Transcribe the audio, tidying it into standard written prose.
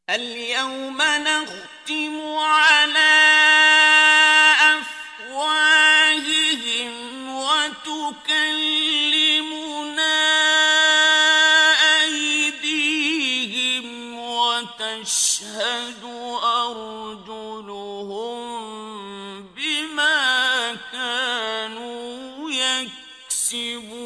اليوم نختم على أفواههم وتكلمنا أيديهم وتشهد أرجلهم بما كانوا يكسبون.